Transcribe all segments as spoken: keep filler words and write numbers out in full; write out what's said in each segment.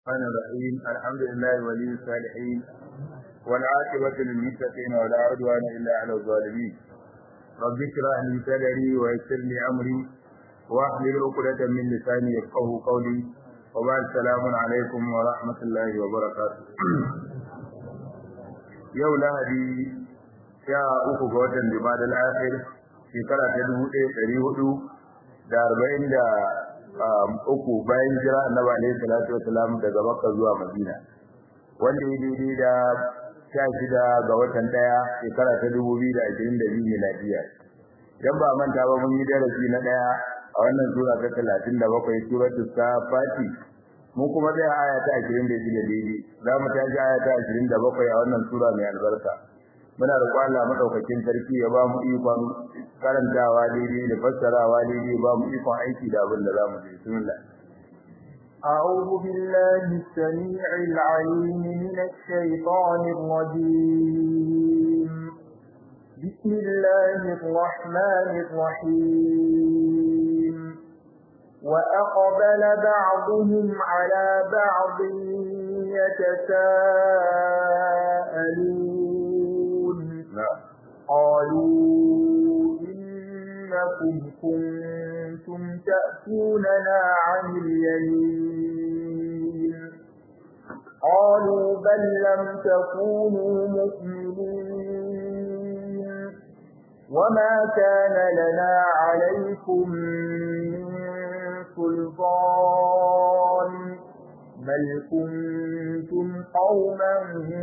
الرحمن الرحيم الحمد لله ولي الصالحين والعاقبة للمتقين ولا عدوان إلا على الظالمين رب اشرح لي صدري ويسر لي أمري واحلل عقدة من لساني يفقهوا قولي وبعد السلام عليكم ورحمة الله وبركاته يوم لهدي sha uku ga watan Jumada al-Akhir shekara ta dubu ɗaya da ɗari hudu da arba'in da uku bayan jira Annabi alaihi salatu wasalam daga Makka zuwa Madina wanda ya daidai da sha shida ga watan ɗaya shekara ta dubu biyu da ashirin da biyu miladiya dan ba manta ba mun yi darasi na ɗaya a wannan sura ta talatin da bakwai suratul Safati mun kuma da aya ta ashirin da shida daidai za mu tashi aya ta ashirin da bakwai a wannan sura mai albarka muna roƙon Allah madaukakin sarki ya ba mu ikon karantawa daidai da fassarawa daidai ba mu ikon aiki da abin da zamu yi bismillah أعوذ بالله السميع العليم من الشيطان الرجيم بسم الله الرحمن الرحيم وأقبل بعضهم على بعض يتساءلون قالوا إنكم كنتم تأتوننا عن اليمين قالوا بل لم تكونوا مؤمنين وما كان لنا عليكم من سلطان بل كنتم قوما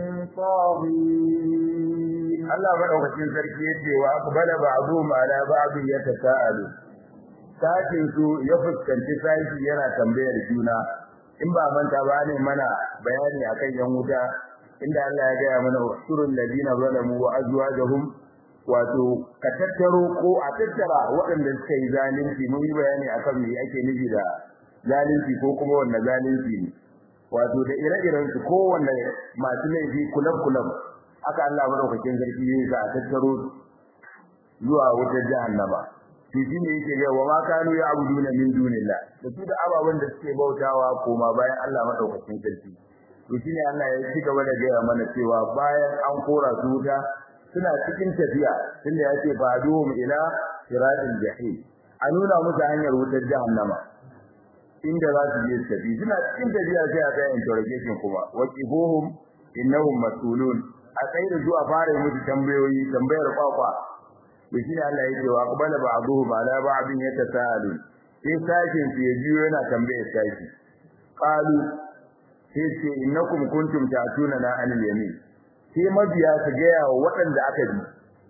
طاغين Allah madaukakin sarki yace wa aqbala ba'dhum ala ba'd yatasaalu sakin su ya fuskanci sai yana tambayar juna in ba manta ba ne mana bayani akan yan wuta inda Allah ya ga mana usurul ladina zalamu wa azwajuhum wato ka tattaro ko a tattara waɗanda suka yi zalunci mun yi bayani akan me ake nufi da zalunci ko kuma wanda zalunci ne wato da ire-iren su kowanne masu laifi kulab-kulab aka Allah madaukakin sarki yayi za a tattaro zuwa wutar jahannama to shine yake ga wa ma kanu ya abuduna min dunillah da su da ababan da suke bautawa koma bayan Allah madaukakin sarki to shine Allah ya ci gaba da gaya mana cewa bayan an kora su wuta suna cikin tafiya tunda yace ba'duhum ila siratil jahim a nuna musu hanyar wutar jahannama inda za su je tafi suna cikin tafiya sai a kai interrogation kuma waqifuhum innahum mas'ulun a kai da zuwa fara musu tambayoyi tambayar kwakwa da shi Allah yake wa qabala ba'dhum ala ba'din yatasaalu sai sakin su ya jiyo yana tambayar saki qalu sai ce innakum kuntum ta'tuna na anil yamin sai mabiya su ga yawa waɗanda aka bi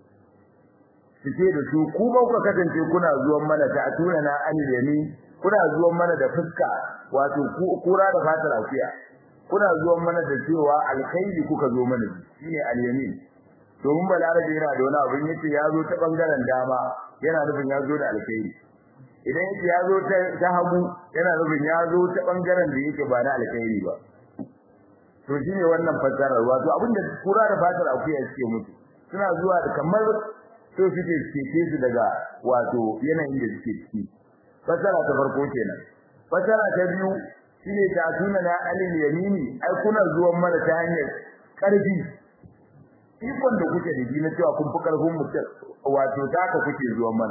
su ce da su ku ba ku kasance kuna zuwan mana ta'tuna na anil yamin kuna zuwan mana da fuska wato kura da fatar afiya kuna zuwan mana da cewa alkhairi kuka zo mana shine al-yamin to mun balarabe yana da wani abin yace ya zo ta bangaren dama yana nufin ya zo da alkhairi idan yace ya zo ta hagu yana nufin ya zo ta bangaren da yake ba na alkhairi ba to shine wannan fasarar wato abinda kura da fatar akuya suke mutu suna zuwa da kamar to suke cike su daga wato yanayin da suke ciki fasara ta farko kenan fasara ta biyu shine ta tuna na alil yamini ai kuna zuwan mana ta hanyar karfi ikon da kuke da gina cewa kun fi karfin mutum wato taka kuke zuwan mana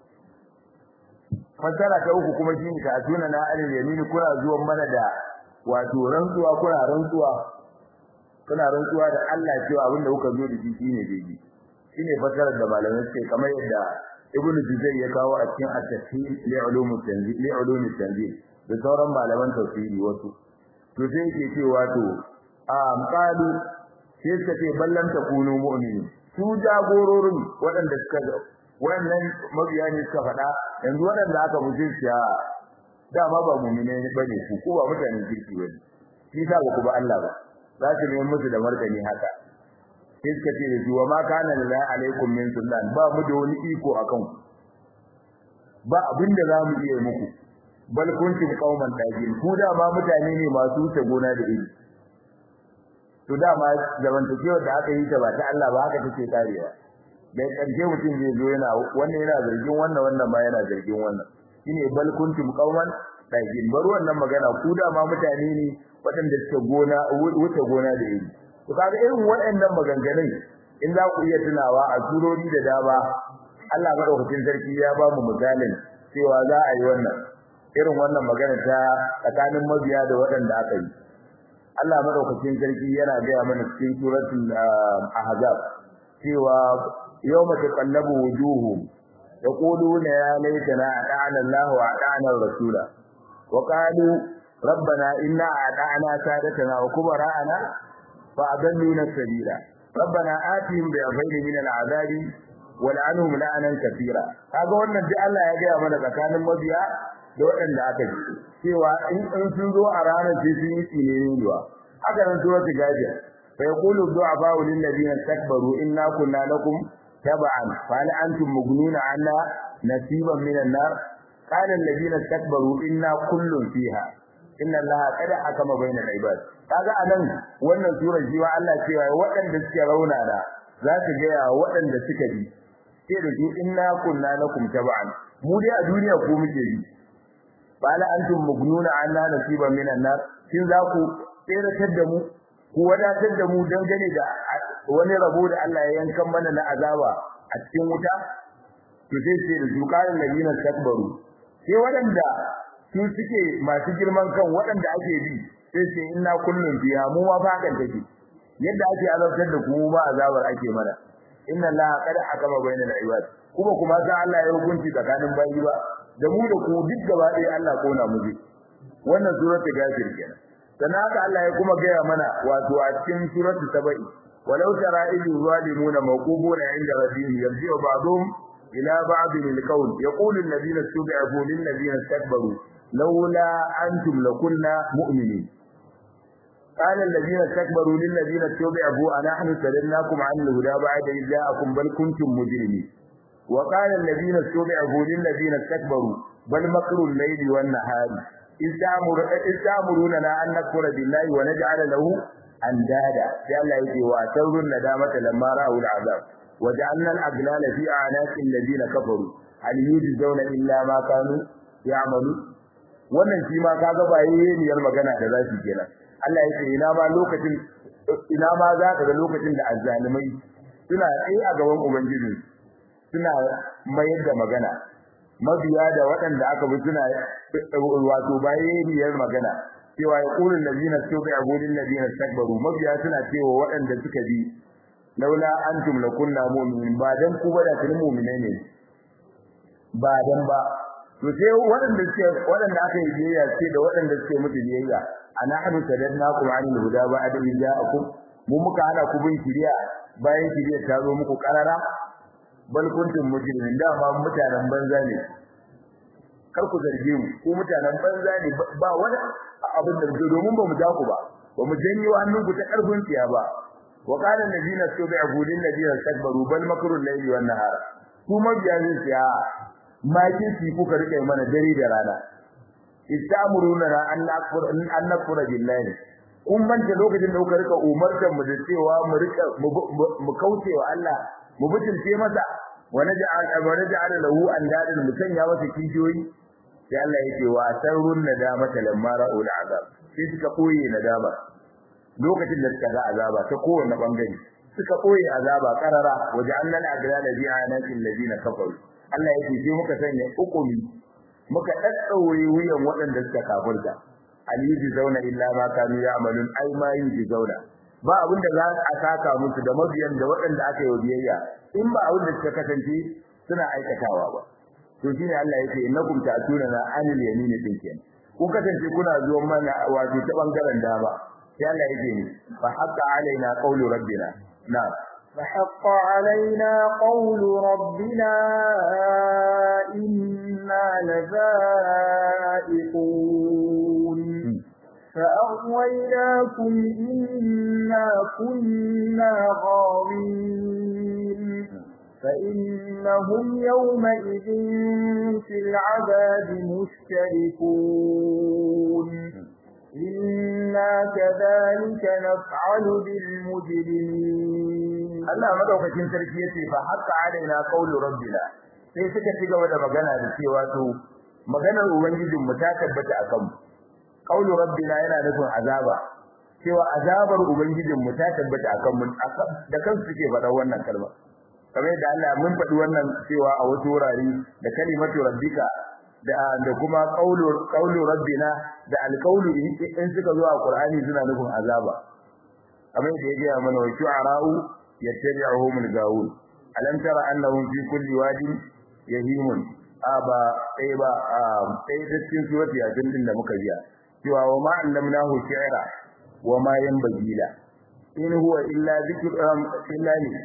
fasara ta uku kuma shine ta tuna na alil yamini kuna zuwan mana da wato rantsuwa kuna rantsuwa kuna rantsuwa da Allah cewa abinda kuka zo da shi shine daidai shine fasarar da malamai suke kamar yadda ibnu juzay ya kawo a cikin at-tafsir li ulumut tanzil li ulumut tanzil da sauran malaman tafsiri wasu to sai yake cewa to am qalu sai suka ce ballan takunu mu'mini su jagororin waɗanda suka wannan mabiya ne suka faɗa yanzu waɗanda aka muje shi dama ba mu'mine bane su ko ba mutanen kirki bane shi sa ba ku ba Allah ba za su nemi musu da martani haka sai suka ce da wa ma kana lillahi alaikum min sultan ba mu da wani iko akan ku ba abinda za mu iya muku bal kuntum qauman dajin ku da ma mutane ne masu wuce gona da iri to da ma zamantakewar da aka yi ta ba ta Allah ba haka take karewa dan karshe mutum zai zo yana wannan yana zargin wannan wannan ma yana zargin wannan shine bal kuntum qauman dajin bar wannan magana ku da ma mutane ne waɗanda suke gona wuce gona da iri to kaga irin waɗannan maganganun in za ku iya tunawa a surori da dama Allah madaukakin sarki ya ba mu misalin cewa za a yi wannan irin wannan magana ta tsakanin mabiya da waɗanda aka yi Allah madaukakin sarki yana ga mana cikin suratul ahzab cewa yawma taqallabu wujuhum yaquluna ya laitana ata'ana Allah wa ata'ana ar-rasula wa qalu rabbana inna ata'ana sadatana wa kubara'ana fa adalluna sabila rabbana atihim bi'afayni min al-'adabi wal'anhum la'anan kathira kaga wannan duk Allah ya ga mana tsakanin mabiya da waɗanda aka ji cewa in sun zo a ranar sai sun yi tsinewa haka nan suratul gajir fa yaqulu du'afa lil ladina istakbaru inna kunna lakum tab'an fa hal antum mughnuna 'anna nasiban minan nar qala alladhina istakbaru inna kullun fiha inna allaha qad hakama bainal ibad kaga anan wannan sura jiwa Allah cewa waɗanda suke rauna da za su ga waɗanda suka bi sai da su inna kunna lakum tab'an mu dai a duniya ko muke bi bala antum mugnuna anna nasiban minan nar kin za ku tseratar da mu ku wadatar da mu dangane da wani rabo da Allah ya yankan mana na azaba a cikin wuta to sai sai da zukarin ladina takbaru sai waɗanda su suke masu girman kan waɗanda ake bi sai sai inna kullun biya mu ma fa kan take yadda ake azabtar da ku ba azabar ake mana inna allaha qad hakama bainal ibad kuma kuma sai Allah ya hukunci tsakanin bayi ba da mu da ku duk gaba ɗaya Allah kona mu wannan suratul ghafir kenan sannan haka Allah ya kuma gaya mana wato a cikin suratul sabai walau tara idh zalimuna mawqubuna 'inda rabbihim yarji'u ba'dhum ila ba'dhin al-qawl yaqulu alladhina istud'afu lil ladina istakbaru laula antum lakunna mu'minin قال الذين استكبروا للذين اتبعوا أنحن سددناكم عن الهدى بعد إذ جاءكم بل كنتم مجرمين وقال الذين استبعوا للذين استكبروا بل مكر الليل والنهار إذ تأمروننا أن نكفر بالله ونجعل له أندادا قال الله وأسروا الندامة لما رأوا العذاب وجعلنا الأغلال في أعناق الذين كفروا هل يجزون إلا ما كانوا يعملون wannan shi ma kaga ba yayin magana da zasu kenan Allah ya ce ina ma lokacin ina ma za ka ga lokacin da azzalimai suna tsaye a gaban ubangiji suna mayar da magana mabiya da waɗanda aka bi suna wato bayaniyar magana cewa ya qulul ladina tubi'u lil ladina istakbaru mabiya suna cewa waɗanda suka bi laula antum lakunna mu'minin ba dan ku ba da kun mu'minai ne ba dan ba to sai waɗanda suke waɗanda aka yi biyayya ce da waɗanda suke mutu biyayya anahnu sadadnakum 'anil huda ba'da idh ja'akum mu muka hana ku bin shiriya bayan shiriya ta zo muku karara bal kuntum mujrimin da ma mutanen banza ne kar ku zarge mu ko mutanen banza ne ba wani abin da zai domin ba mu ja ku ba ba mu janyo hannun ku ta karfin tsiya ba wa qala allazina tubi'u lil ladina istakbaru bal makru al-layli wan nahar kuma biyan tsiya ma kin kuka rike mana dare da rana istamuruna an nakfur an nakfura billahi kun banta lokacin da kuka rika umartar mu da cewa mu rika mu kaucewa Allah mu butulce masa wa naj'al abaraja lahu andadan musanya masa kijiyoyi sai Allah yake wa sarrun nadamata lamma ra'ul azab sai suka koyi nadama lokacin da suka ga azaba ta kowanne bangare suka koyi azaba karara waja'alna al-agrala bi'anatil ladina kafaru Allah yake sai muka sanya hukumi muka daddaure wuyan waɗanda suka kafirta aliyi zauna illa ma kanu ya'malun ay ma yi zauna ba abin da za a saka musu da mabiyan da waɗanda aka yi biyayya in ba abin da suka kasance suna aikatawa ba to shine Allah yake innakum ta'tuna na anil yamin din kenan kun kasance kuna zuwa mana wato ta bangaren dama sai Allah yake ni fa haqqa alaina qawlu rabbina na فحق علينا قول ربنا إنا لذائقون فأغويناكم إنا كنا غاوين فإنهم يومئذ في العذاب مشتركون إنا كذلك نفعل بالمجرمين Allah madaukakin sarki yace fa haqqa alaina qawlu rabbina sai suka ci gaba da magana da cewa to maganar ubangijin mu ta tabbata akan mu qaulu rabbina yana nufin azaba cewa azabar ubangijin mu ta tabbata akan mu da kansu suke faɗa wannan kalma kamar yadda Allah mun faɗi wannan cewa a wasu wurare da kalimatu rabbika da da kuma qaulu qaulu rabbina da alqaulu in suka zo a Qur'ani suna nufin azaba kamar yadda ya ga mana wa shu'ara'u yattabi'uhum al-gawun alam tara annahum fi kulli wadin yahimun aba sai ba sai da cikin surati yasin din da muka biya cewa wa ma allamnahu shi'ra wa ma yanbaghi la in huwa illa dhikrun illa li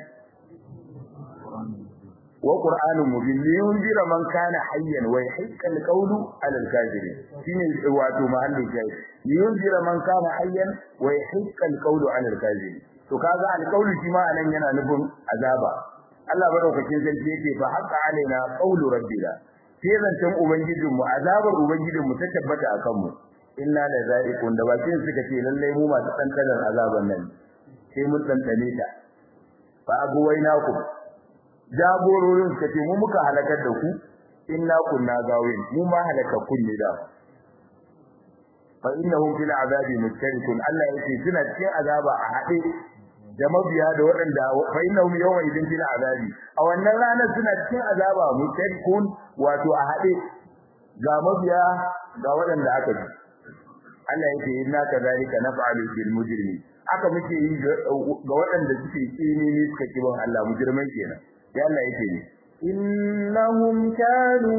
wa qur'anun mubin liyunzira man kana hayyan wa yahiqqa al-qawlu 'ala al-kafirin shine wato mahallin jayi liyunzira man kana hayyan wa yahiqqa al-qawlu 'ala al-kafirin to kaga al-qawlu shi ma anan yana nufin azaba Allah madaukakin sarki yake fa haqqa alaina qawlu rabbina sai zancen ubangijin mu azabar ubangijin mu ta tabbata akan mu inna la za'iqun da bakin suka ce lalle mu masu tantanar azaban nan sai mun tantane ta fa agwainakum jagororin suka ce mu muka halakar da ku inna kunna gawin mu ma halakakkun ne da fa innahum fil azabi mustarikun Allah yake suna cikin azaba a hade da mabiya da waɗanda fa innahum yawma idin fil azabi a wannan ranar suna cikin azaba mustarikun wato a hade ga mabiya ga waɗanda aka ji Allah yake inna kadhalika naf'alu bil mujrimin haka muke yi ga waɗanda suke kini ne suka kiban Allah mujrimai kenan ya Allah yake ne innahum kanu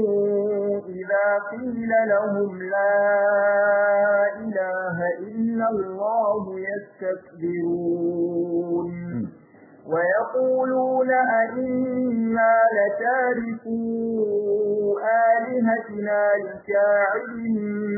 idza qila lahum la ilaha illa Allah yastakbirun wa yaquluna inna latariku alihatina li'a'irin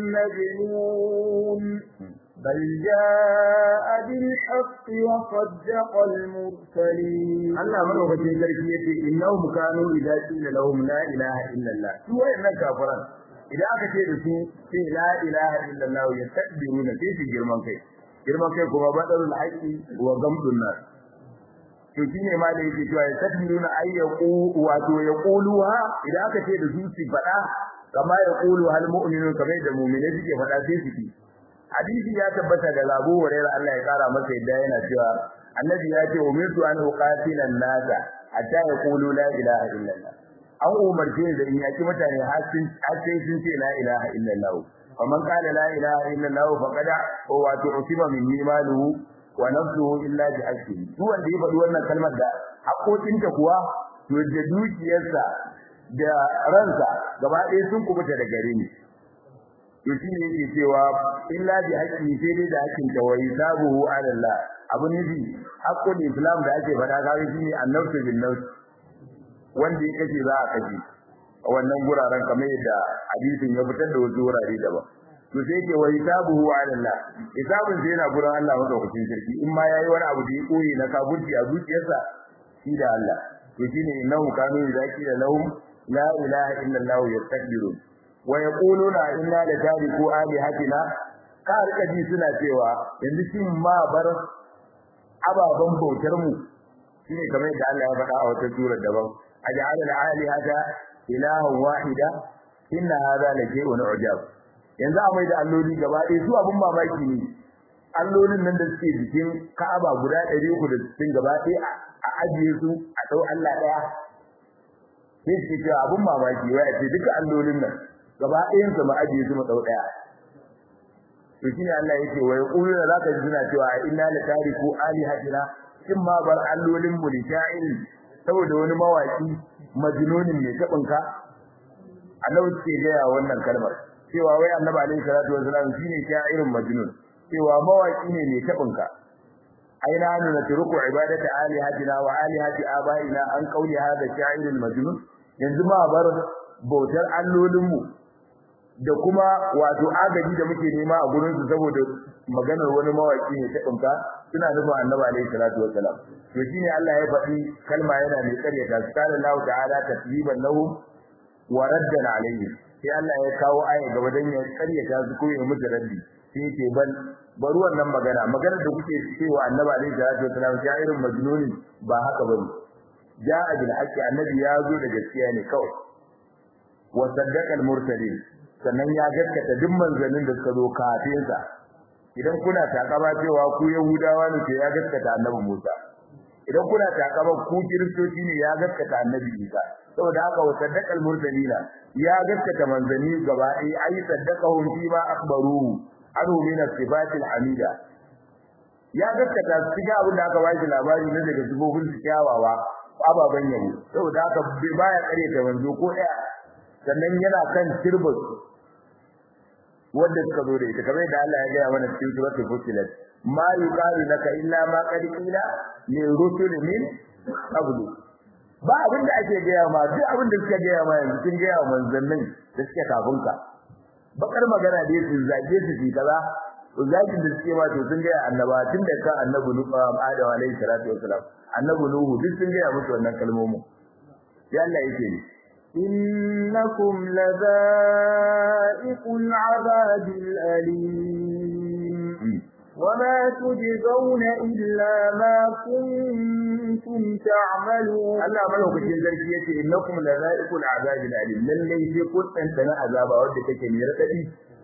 majnun بل جاء بالحق وصدق المرسلين الله مدوكين sarki yace innahum kanu idza qila lahum la ilaha illa Allah su wayannan kafiran idan aka ce da su sai la ilaha illa Allah yastakbiruna sai su girman kai girman kai kuma badalul haqqi wa gamdun nas to shine ma da yake cewa yastakbiruna ayyaqu wato yaquluha idan aka ce da su su fada kama yaqulu hal mu'minun kamar da mu'mini suke fada sai su ki hadisi ya tabbata da Abu Hurairah Allah ya kara masa yadda yana cewa annabi ya ce umirtu an uqatila an-nasa hatta yaqulu la ilaha illallah an umarce da in yaki mutane har sun sai sun ce la ilaha illallah faman qala la ilaha illallah faqad wa tu'tiba min maluhu wa nafsuhu illa bi haqqi duk wanda ya faɗi wannan kalmar da haƙoƙinta kuwa to da dukiyarsa da ransa gaba ɗaya sun kubuta da gare ni to shine yake cewa illa bi haqqi sai dai da haƙin tawai sabuhu ala Allah abu nufi haqqul islam da ake faɗa kawai shine annabtu bin nafs wanda yake ce za a kaji a wannan guraren kamar yadda hadisin ya fitar da wasu wurare daban to sai yake wai sabuhu ala Allah hisabun sai yana gurin Allah madaukakin sarki in ma yayi wani abu da ya koyi na kafirci a zuciyarsa shi da Allah to shine innahu kanu yaqulu lahum la ilaha illa Allah yastakbirun wa yaquluna inna la tariku alihatina ka rika ji suna cewa yanzu shin ma bar ababan bautar mu shine kamar yadda Allah ya faɗa a wata sura daban aj'al al-alihata ilahan wahida inna hadha la shay'un ujab yanzu a mai da alloli gaba ɗaya su abun mamaki ne allolin nan da suke jikin Ka'aba guda ɗari uku da sittin gaba ɗaya a ajiye su a dau Allah ɗaya sai su ce abun mamaki wai a ce duka allolin nan gaba ɗayan su ma ajiye su mu dau ɗaya to shine Allah yake wai quluna zaka ji suna cewa inna la tariku alihatina in ma bar allolin mu lita'il saboda wani mawaki majnunin mai tabinka Allah ke ga wannan kalmar cewa wai Annabi alaihi salatu wasallam shine sha'irin majnun cewa mawaki ne mai tabinka aina an natruku ibadati alihatina wa alihati abaina an qawli hada sha'irul majnun yanzu ma bar bautar allolin mu da kuma wato agaji da muke nema a gurin su saboda maganar wani mawaki ne ta dinka suna nufin Annabi alaihi salatu wassalam to shine Allah ya faɗi kalma yana mai karyata su kana Allah ta'ala tasbiban lahum wa raddan alaihim sai Allah ya kawo aya ga wajen ya karyata su ko ya musu raddi sai yake ban bari wannan magana maganar da kuke cewa Annabi alaihi salatu wassalam ya irin majnuni ba haka bane ja'a bil haqqi annabi ya zo da gaskiya ne kawai wa saddaqa al mursalin sannan ya gaskata duk manzannin da suka zo kafin sa idan kuna takaba cewa ku yahudawa ne ya gaskata annabi Musa idan kuna takaba ku kiristoci ne ya gaskata annabi Isa saboda haka wa saddaqal mursalina ya gaskata manzanni gaba ɗaya ai saddaqahum fi ma akhbaruhu anu min as-sifatil hamida ya gaskata su ga abin da aka bashi labari ne daga sifofin su kyawawa ababan yabo saboda haka baya kare ta manzo ko ɗaya sannan yana kan tirbus wanda suka zo da ita kamar da Allah ya gaya mana cikin suratul fusilat ma yuqalu laka illa ma qad qila li rusul min qablu ba abin da ake gaya ma duk abin da suka gaya ma yanzu kin gaya manzannin da suke kafin ka bakar magana da su zage su fi kaza zagin da suke ma to sun gaya annaba tun da ka annabi Nuhu Adam alayhi salatu wassalam annabi Nuhu duk sun gaya musu wannan kalmomin ya Allah yake ni إنكم لذائق العذاب الأليم وما تجزون إلا ما كنتم تعملون الله ملوكين ذلك يتي إنكم لذائق العذاب الأليم من ليس قلت أنت عذاب ودك كميرتي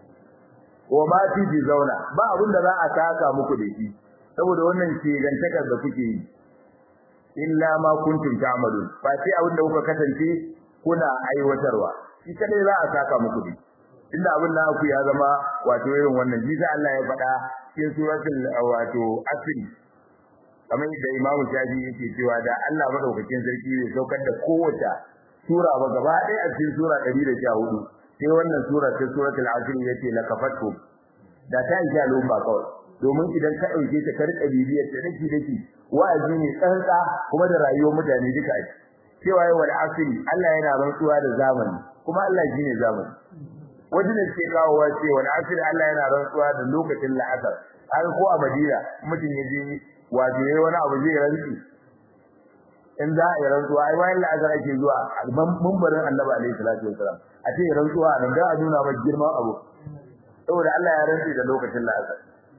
وما تجزون ba abin da za a saka muku da shi saboda wannan ce gantakar da kuke yi illa ma kuntum ta'malun ba sai abin da kuka kasance kuna aiwatarwa shi kadai za a saka muku dai inda abin da ku ya zama wato irin wannan ji sai Allah ya faɗa cikin suratul wato asr kamar da Imam Shafi yake cewa da Allah madaukakin sarki zai saukar da kowace sura ba gaba ɗaya a cikin sura ɗari da sha hudu sai wannan sura ta suratul asr yace lakafatu da ta yi al'umma kawai domin idan ka dauke ta ka rika bibiyar ta dake dake wa'azi ne tsantsa kuma da rayuwar mutane duka ake cewa yau wal asri Allah yana rantsuwa da zamani kuma Allah shine zamani wajen da ke kawo wa cewa wal asri Allah yana rantsuwa da lokacin la'asar har ko a Madina mutum yaje wato yayi wani abu zai rantsi in za a yi rantsuwa ai bayan la'asar ake zuwa a mumbarin Annabi alaihi salatu wasalam a ce rantsuwa nan da a nuna ba girman abu saboda Allah ya rantsi da lokacin la'asar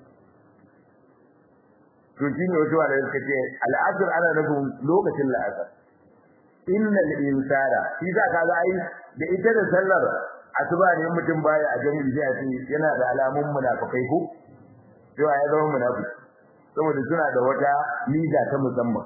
to shine wato da suka ce al'asr ana nufin lokacin la'asar innal insana shi za ka ga ai da ita da sallar asuba ne mutum baya a jami'i sai a ce yana da alamun munafikai ko to ya zama munafiki saboda suna da wata miza ta musamman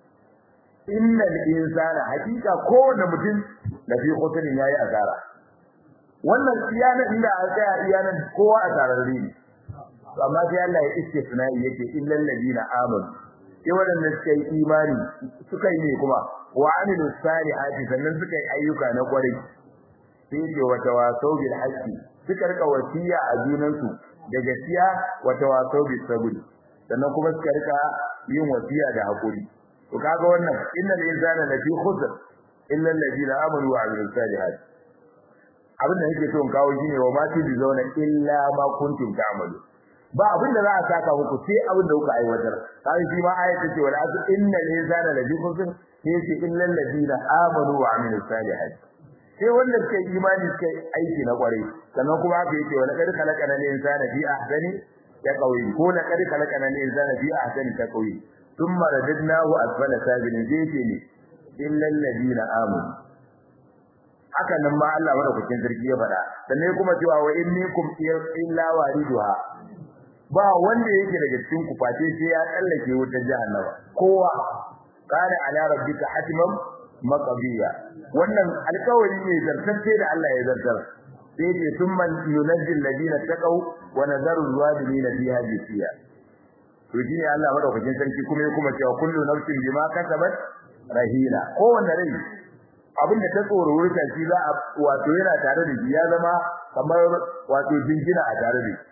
innal insana hakika kowanne mutum da fi khusrin yayi asara wannan iyana inda aka iyana kowa asararre ne amma sai Allah ya istisna yake illal ladina amanu sai wadanda suka yi imani suka yi ne kuma wa amilu salihati sannan suka yi ayyuka na kwarai sai ce wa tawasau bil haqqi suka rika wasiya a junansu da gaskiya wa tawasau bis sabr sannan kuma suka rika yin wasiya da hakuri to kaga wannan innal insana lafi khusr illa alladhina amanu wa amilus salihati abin da yake so in kawo shine wa ma tujzauna illa ma kuntum ta'malu ba abin da za a saka muku sai abin da kuka aiwatar kai shi ma ayatu ce wala asu innal insana lafi khusr sai ce illa alladhina amanu wa amilus salihati sai wanda suka yi imani suka aiki na kwarai sannan kuma haka yake wala kad khalaqana al-insana fi ahsani taqwim ko la kad khalaqana al-insana fi ahsani taqwim thumma radadnahu asfala sabilin zai ce ne illa alladhina amanu haka nan ma Allah madaukakin sarki ya faɗa sannan kuma cewa wa innikum illa wariduha ba wanda yake daga cikin ku face sai ya tsallake wutar jahannama kowa kana ala rabbika hatiman maqdiya wannan alƙawari ne zartacce da Allah ya zartar sai ce thumma yunajjil ladina taqaw wa nadharu zalimin fiha jisiya to shine Allah madaukakin sarki kuma ya kuma cewa kullu nafsin bima kasabat rahina kowanne rai abinda ta tsoro wurin shi za a wato yana tare da shi ya zama kamar wato jingina a tare da shi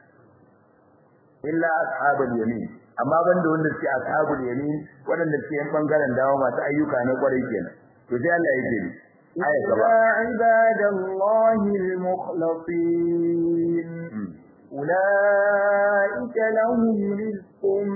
illa ashabul yamin amma banda wanda suke ashabul yamin wanda suke yan bangaren dawo masu ayyuka na kwarai kenan to sai Allah yake ni aya gaba ibadallahi almukhlasin ulaika lahum rizqun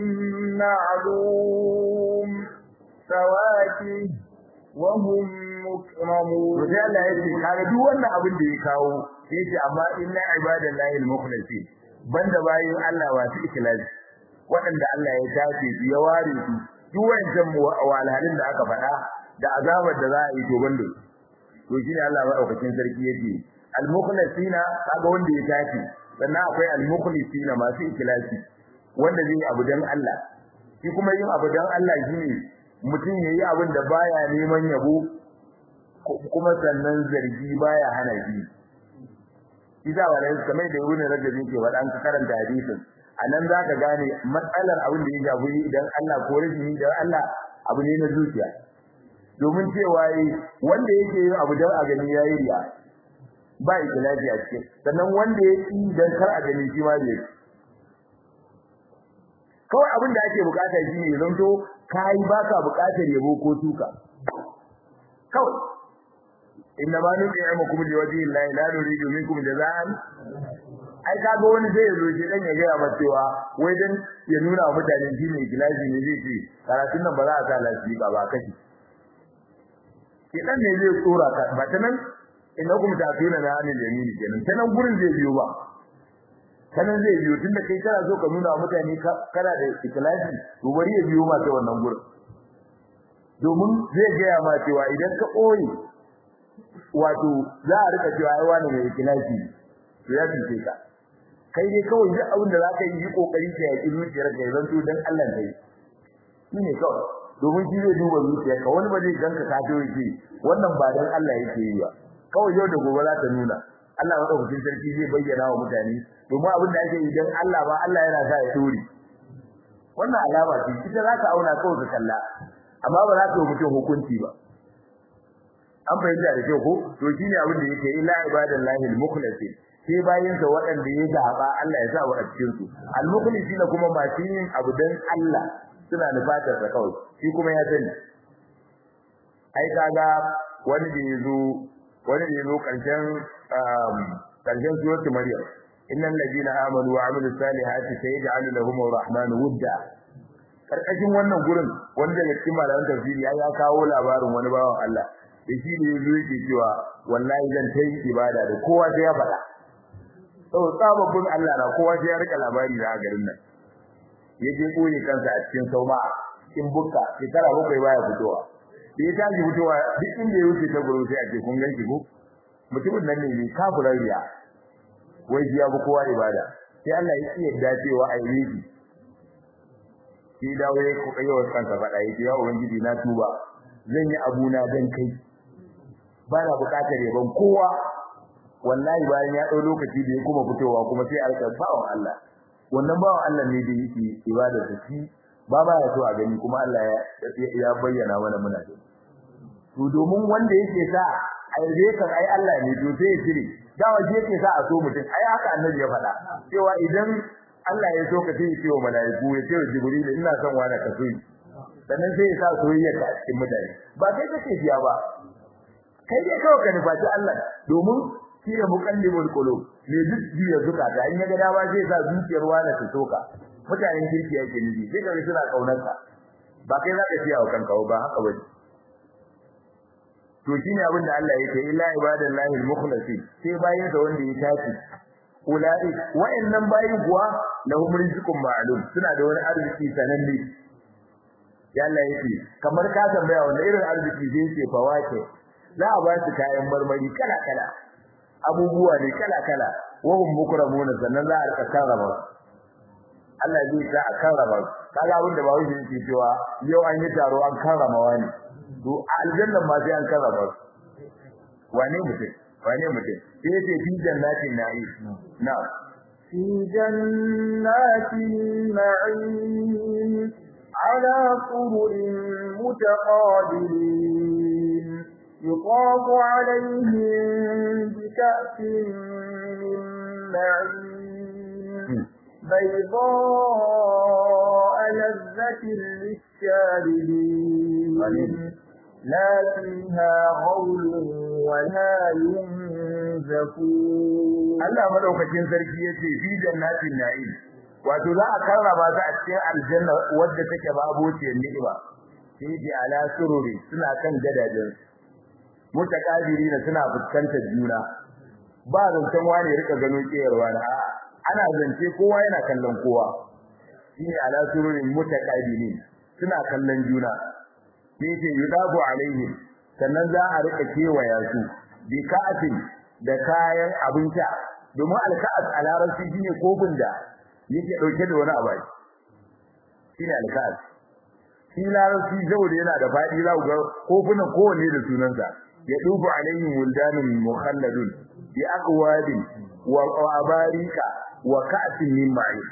ma'lum sawati wa hum mukramun to sai Allah yake kaga duk wannan abin da ya kawo yace amma inna ibadallahi almukhlasin banda bayin Allah wasu ikhlasi waɗanda Allah ya dace su ya ware su duk wancan wahalhalin da aka faɗa da azabar da za a yi to bando to shine Allah madaukakin sarki yake al-mukhlasina kaga wanda ya tafi sannan akwai al-mukhlisina masu ikhlasi wanda zai abu dan Allah shi kuma yin abu dan Allah shine mutum yayi abin da baya neman yabo kuma sannan zargi baya hana shi idan wala kamar da Ibn Rajab yake wada an karanta hadisin anan zaka gane matsalar abin da ya shafi idan Allah ko rashin da Allah abu ne na zuciya domin cewa wanda yake yin abu dan a gani yayi riya ba ikhlasi a cikin sannan wanda yake dan kar a gani shi ma zai kawai abin da ake bukata shi ne zanto kai baka bukatar yabo ko tuka kawai inna ma nu'imukum liwajhi llahi la nuridu minkum jazaan ai kaga wani zai zo shi dan ya ga mata cewa wai dan ya nuna wa mutane shi ne ikhlasi ne zai ce karatun nan ba za a sa lafiya ba ba kashi ke dan ne zai tsora ka ba ta nan innakum ta'tuna na anil yamin kenan ta nan gurin zai biyo ba sanan zai biyo tunda kai kana so ka nuna wa mutane kana da ikhlasi to bari ya biyo ma ta wannan gurin domin zai ga ma cewa idan ka koyi wato za a rika cewa ai wani mai ikhlasi to ya fice ka kai dai kawai duk abin da zaka yi kokari ka yi zuciyar ka zanto dan Allah kai shine kawai domin shi zai duba zuciyarka wani ba zai ganka ka to yake wannan ba dan Allah yake yi ba kawai yau da gobe za ta nuna Allah madaukakin sarki zai bayyana wa mutane domin abin da ake yi dan Allah ba Allah yana sa ya dore wannan alama ce ita zaka auna kawai ka kalla amma ba za ka yi mutum hukunci ba an fahimta da kyau ko to shine abin da yake illa ibadallahi al-mukhlasin sai bayin sa waɗanda ya zaba Allah ya sa wa a cikin su al-mukhlisin kuma masu yin abu dan Allah suna nufatar sa kawai shi kuma ya sani ai kaga wani da yazo wani da yazo karshen karshen suratul maryam innal ladina amanu wa amilus salihati sayaj'alu lahum ar-rahmanu wudda karkashin wannan gurin wanda daga cikin malaman tafsiri ya kawo labarin wani bawan Allah da shi ne yazo yake cewa wallahi zan tayi ibada da kowa sai ya faɗa to sababbin Allah na kowa sai ya rika labari da garin nan yaje koyi kansa a cikin sauma cikin bukka shekara bakwai baya fitowa da ya tashi fitowa duk inda ya wuce ta gurin sai a ce kun ganki ko mutumin nan ne ne kafirar riya wai ya bi kowa ibada sai Allah ya iya dacewa a yi shi dawo ya kokai wa kansa faɗa yake ya ubangiji na tuba zan yi abuna dan kai ba na bukatar yaban kowa wallahi bayan ya dau lokaci da ya kuma fitowa kuma sai alƙa bawan Allah wannan bawan Allah ne da yake ibada da shi ba ba ya so a gani kuma Allah ya ya bayyana mana muna da to domin wanda yake sa ai zai kan ai Allah ne to sai ya shiri dawa je yake sa a so mutum ai haka annabi ya faɗa cewa idan Allah ya so ka sai ya ce wa malaiku ya ce wa Jibril ina son wani ka so sannan sai ya sa soyayya ta cikin mutane ba kai kake biya ba kai dai kawai ka nufaci Allah domin shi ne muqallibul qulub ne zuci ya zuka da in ya ga dawa zai sa zuciyar wani ta soka mutanen kirki yake nufi sai kaga suna kaunar ka ba kai za ka ciya wa kanka ba haka bane to shine abin da Allah yake illa ibadallahi al-mukhlasin sai bayin da wanda ya tafi ulai wa'annan bayin kuwa lahum rizqun ma'lum suna da wani arziki sananne ya Allah yake kamar ka tambaya wanda irin arziki zai ce fawake za a ba su kayan marmari kala kala abubuwa ne kala kala wa hum mukramuna sannan za a rika karama Allah zai sa a karama kaga abin da bawo yake cewa yau an yi taro an karama wani to aljanna ma sai an karama wane mutum wane mutum sai ce fi jannatin na'im na fi jannatin na'im على سرر متقابلين يطاف عليهم بكأس من معين بيضاء لذة للشاربين لا فيها غول ولا ينزفون الله مدوكاكين sarki yace fi jannatin na'im wato za a karrama ta a cikin aljanna wadda take babu ce ni'ima sai ji ala sururi suna kan gadajen mutakabirina suna fuskantar juna ba zancen wani rika gano kiyarwa na ana zance kowa yana kallon kowa shine ala sururin mutakabirin suna kallon juna sai ce yudabu alaihim sannan za a rika kewaya su bi ka'atin da kayan abinci domin alka'as a larabci shine kofin da yake dauke da wani abu shine alka'as shi larabci saboda yana da fadi za ku ga kofunan kowanne da sunansa ya dubu alaihim wuldanun mukhalladun bi aqwadin wa abarika wa ka'sin min ma'in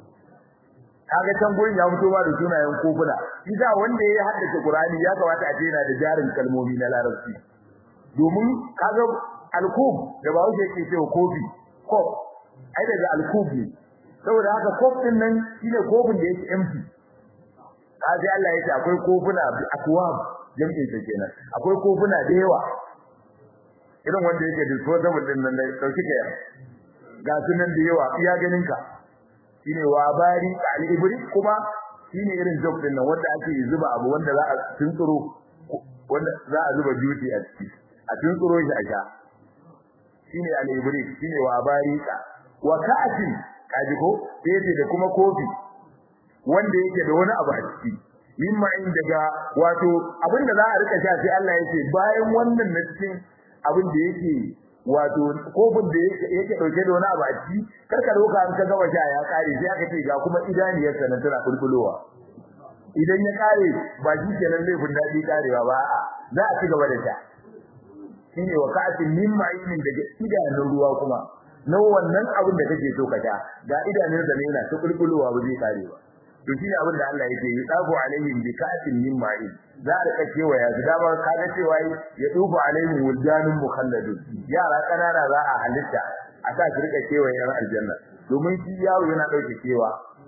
kaga can gurin ya fito ba da sunayen kofuna idan wanda ya haddace Qur'ani ya kamata a ce yana da jarin kalmomi na larabci domin kaga alkub da ba wuce yake cewa kofi ko ai daga alkub ne saboda haka kof din nan shine kofin da yake empty kaji Allah yace akwai kofuna akwab jami'in sa kenan akwai kofuna da yawa irin wanda yake disposable din nan da dauki kai ga sunan da yawa iya ganin ka shine wa bari al-ibri kuma shine irin job din nan wanda ake zuba abu wanda za a tuntsuro wanda za a zuba duty a ciki a tuntsuro shi a sha shine al-ibri shine wa bari ka wa ka'atin kaji ko sai da kuma kofi wanda yake da wani abu a ciki mimma in daga wato abinda za a rika sha sai Allah yake bayan wannan na cikin abin da yake wato kofin da yake dauke da wani abu a ciki karka doka an ka gaba sha ya kare sai aka ce ga kuma idaniyar sa na tana bulbulowa idan ya kare ba shi kenan laifin dadi karewa ba za a ci gaba da sha shine wa ka'atin mimma in daga idanun ruwa kuma na wannan abin da kake so ka sha ga idanun sa ne yana ta bulbulowa ba zai kare ba to shine abin da Allah yake yi tsago alaihim bi ka'atin min ma'in za a rika cewa ya ga ba kaga cewa ya dubu alaihim wuldanun mukhalladun yara kanana za a halitta a sa su rika cewa yan aljanna domin shi yaro yana dauke cewa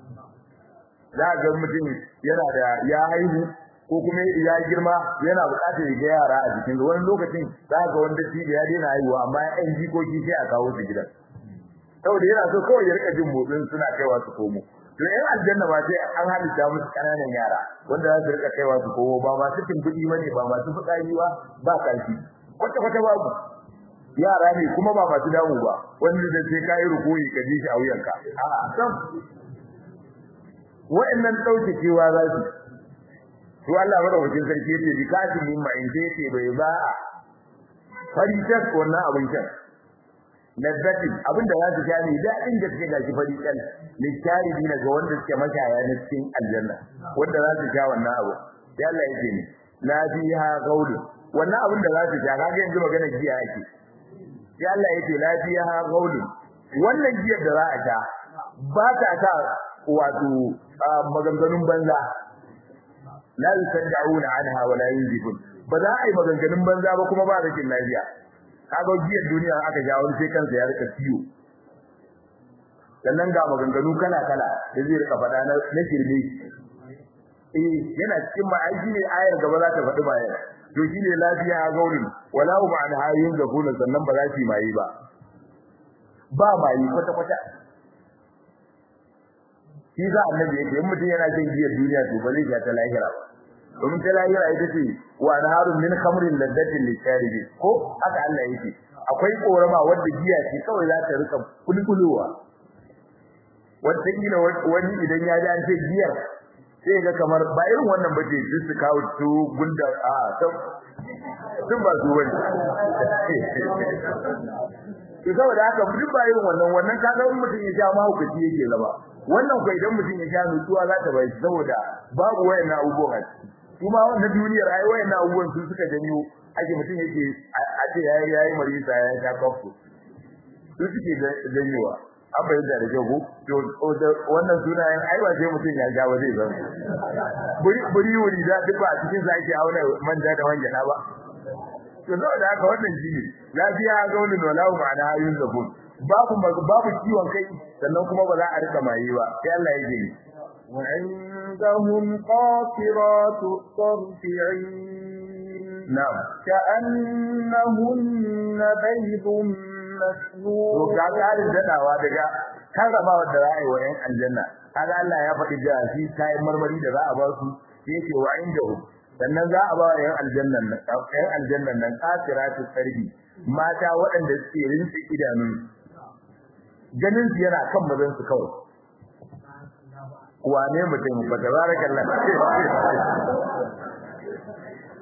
za ga mutum yana da ya haihu ko kuma ya girma yana bukatar ga yara a cikin wani lokacin za ga wanda shi da ya daina haihuwa amma yan jikoki sai a kawo su gidan saboda yana so kawai ya rika jin motsin suna kaiwa su komo to yan aljanna ba sai an halitta musu kananan yara wanda za su rika kaiwa su komo ba masu timbudi bane ba masu fitsari ba ba kalfi kwata kwata babu yara ne kuma ba masu damu ba wanda da sai kai rukuyi ka ji shi a wuyanka a'a sam wa'annan dauke cewa za su to Allah madaukakin sarki yace bi katin min ma'in ce bai ba faritas wannan abin kan lazzati abinda za su sha ne dadin da suke gashi fari kan littaribi ga wanda suke mashaya na cikin aljanna wanda za su sha wannan abu sai Allah yake ne la fiha qawlu wannan abin da za su sha kaga yanzu magana giya yake sai Allah yake la fiha qawlu wannan giyar da za a sha ba ta ta wato maganganun banza la yusaddauna anha wa la yunzifun ba za a yi maganganun banza ba kuma ba rashin lafiya kaga giyar duniya aka ja wani sai kansa ya rika ciwo sannan ga maganganu kala kala da zai rika fada na na shirme eh yana cikin ma'aji ne ayar gaba za ta faɗi bayan to shine lafiya a gaurin wala hum an hayyin gafuna sannan ba za su yi mai ba ba mai kwata kwata shi za annabi yake in mutum yana jin giyar duniya to ba zai ga ta lahira ba domin ta lahira ita ce wa naharun min khamrin laddatin lisharibi ko haka Allah yake akwai korama wanda giya ce kawai za ta rika kulkulowa wanda kila wani idan ya ji an ce giyar sai ga kamar ba irin wannan bace duk su kawo su gunda a sun ba su wani to saboda haka duk ba irin wannan wannan kaga mutum ya ja mahaukaci yake zama wannan ko idan mutum ya sha nutsuwa za ta bai saboda babu wayannan abubuwan kuma wannan duniyar ai wayannan abubuwan su suka janyo ake mutum yake ake yayi yayi marisa ya sha kofu su suke janyowa an bayyana da jago to wannan sunayen ai ba sai mutum ya ja ba zai zama buri buri wuri da duk ba cikin sa ake auna manja da wangana ba to saboda haka wannan shi lafiya ga wannan walau ma'ana hayun zabun babu babu ciwon kai sannan kuma ba za a rika maye ba sai Allah ya ji وعندهم قاصرات الطرف عين نعم كأنهن بيض مسنون to kaga halin dadawa daga karramawa da ra'ayi wa yan aljanna kaga Allah ya faɗi da shi kayan marmari da za a ba su yake wa indahum sannan za a ba yan aljannan nan yan aljannan nan qasiratu tarbi mata waɗanda suke rinse idanun ganin su yana kan mazan su kawai wane mutum fa tabarakallah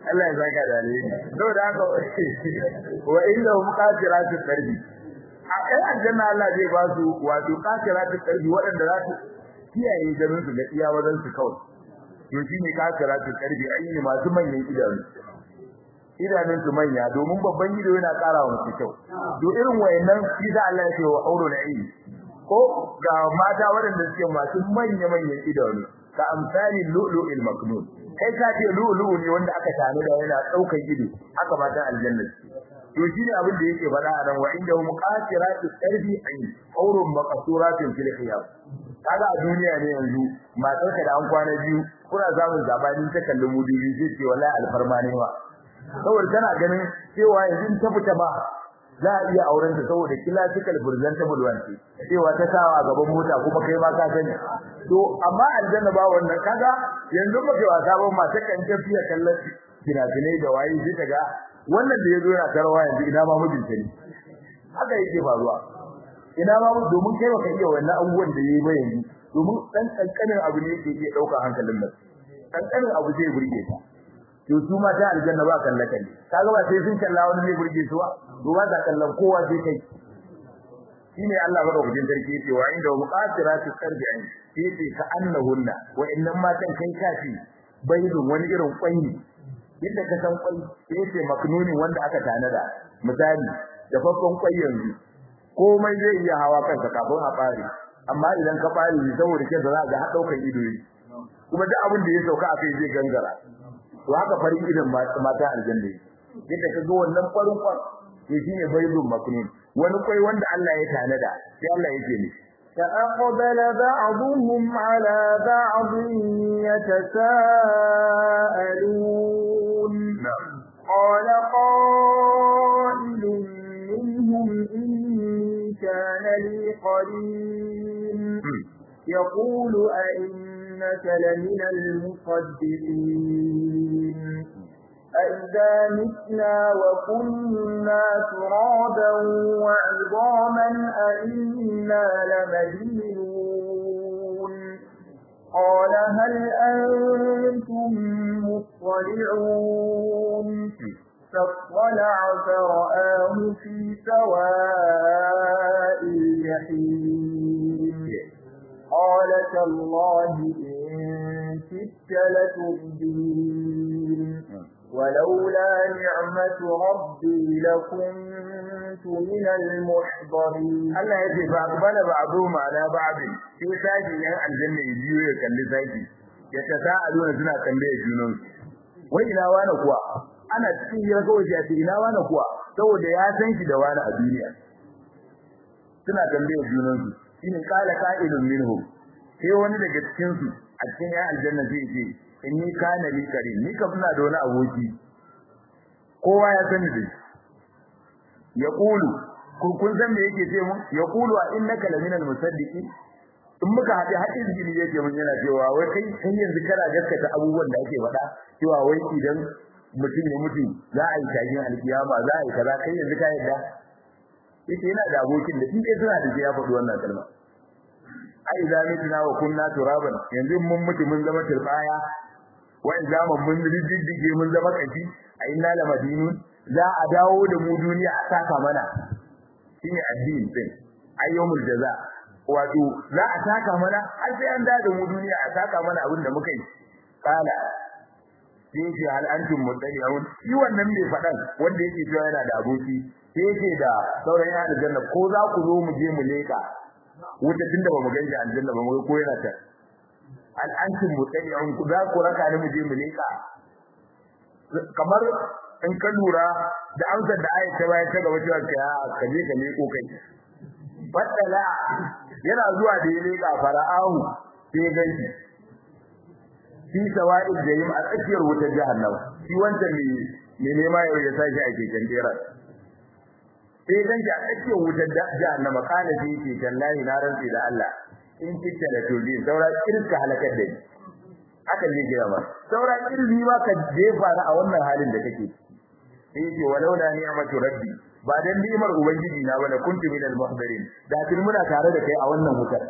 Allah ya saka da alheri saboda haka wa inda muqatiratu qalbi a kai aljanna Allah zai ba su wato qasiratu qalbi waɗanda za su kiyaye garin su da iya wajen su kawai to shine qasiratu qalbi ayyuni masu manyan idanu idanun su manya domin babban ido yana ƙara wa mutum kyau to irin wayannan shi da Allah ya ce wa aurul ayn ko ga mata waɗanda suke masu manya manyan idanu ka amsalin lu'lu'il maknun kai ka ce lu'lu'u ne wanda aka tano da yana daukar ido haka matan aljanna to shine abin da yake faɗa a nan wa inda hum qatiratu tarbi ayn aurun maqsuratun fil khiyam kaga a duniya ne yanzu matar ka da an kwana biyu kuna zamun zabani ta kallon mudubi sai ce wallahi alfarma ne wa saboda tana ganin cewa yanzu ta fita ba za a iya auren ta saboda classical presentable wanti cewa ta sawa gaban mota kuma kai ma ka sani to amma aljanna ba wannan kaga yanzu muke wasa ba ma takan tafiya kallon kina-kinai da wayi sai kaga wannan da yazo yana tarwa yanzu ina ma mijinta ne haka yake faruwa ina ma mu domin kai baka iya wannan abubuwan da yayi ba yanzu domin dan kankanin abu ne yake iya dauka hankalin mutum kankanin abu zai burge ta to su ma ta aljanna ba kallon kai kaga ba sai sun kalla wani zai burge su ba to ba ta kallon kowa sai kai shine Allah madaukakin sarki yake wa inda muqatiratu qarbi'in yace ka annahunna wa innam ma kan kai kafi baydun wani irin kwai yadda ka san kwai yace maknuni wanda aka tanada misali da farkon kwai yanzu komai zai iya hawa kanka kafin a fare amma idan ka fare saboda kai za ga daukan ido kuma duk abin da ya sauka akai zai gangara to haka farin idan mata aljanna yadda ka ga wannan farin kwan to shine baydun maknun wani kwai wanda Allah ya tanada sai Allah yake ne فأقبل بعضهم على بعض يتساءلون قال قائل منهم إني كان لي قرين يقول أئنك لمن المصدقين أَإِذَا مِتْنَا وَكُنَّا تُرَابًا وَعِظَامًا أَإِنَّا لَمَدِينُونَ قَالَ هَلْ أَنْتُمْ مُطَّلِعُونَ فَاطَّلَعَ فَرَآهُ فِي سَوَاءِ الْجَحِيمِ قَالَ تَاللَّهِ إِن كِدتَّ لَتُرْدِينِ ولولا نعمة ربي لكنت من المحضرين الله يجي فأقبل بعضهم على بعض في ساجي ين الجنة يجيو يكالي ساجي يتساءلون سنة تنبيه جنون وإلا وانا كوا أنا تكي يركوش يأتي إلا وانا كوا سوى دياسنك دوانا الدنيا سنة تنبيه جنون إن قال قائل منهم sai wani daga cikin su a cikin ya aljanna zai ce inni kana li karim ni ka ina da wani aboki kowa ya sani dai ya kulu kun san me yake ce mun ya kulu a innaka laminal musaddiqin in muka haɗe haɗin jini yake mun yana cewa wai kai kai yanzu kana gaskata abubuwan da ake faɗa cewa wai idan mutum ya mutu za a yi tagin alkiyama za a yi kaza kai yanzu ka yadda yake yana da abokin da in dai suna da ya faɗi wannan kalma ai idza mitna wa kunna turaban yanzu mun mutu mun zama turbaya wa idza mun riddige mun zama kashi a inna la madinun za a dawo da mu duniya a saka mana shine addini din ayyumul jaza wato za a saka mana har sai an dawo da mu duniya a saka mana abin da muka yi kala sai ce hal antum mutali'un shi wannan mai fadan wanda yake cewa yana da aboki sai yake da sauran ya da janna ko za ku zo mu je mu leka wanda tunda ba mu ganje aljanna ba mu ko yana ta al antum mutali'un ku za ku raka ni mu je mu leka kamar in ka lura da amsar da ayat ta bayar ta gaba cewa ka je ka leko kai fadala yana zuwa da leka fara'ahu sai ganki fi sawa'il jahim a tsakiyar wutar jahannama shi wanda ne ne nema yau ya sashi a keken dera sai ganki a tsakiyar wutar jahannama kana ji ke tallahi na rantsi da Allah in kitta da tobi saura kirka halakar da ni haka ne gida ba saura kirzi ma ka jefa na a wannan halin da kake sai ce walau la ni'matu rabbi ba dan ni'mar ubangiji na ba da kuntu minal muhdarin da kin muna tare da kai a wannan wutar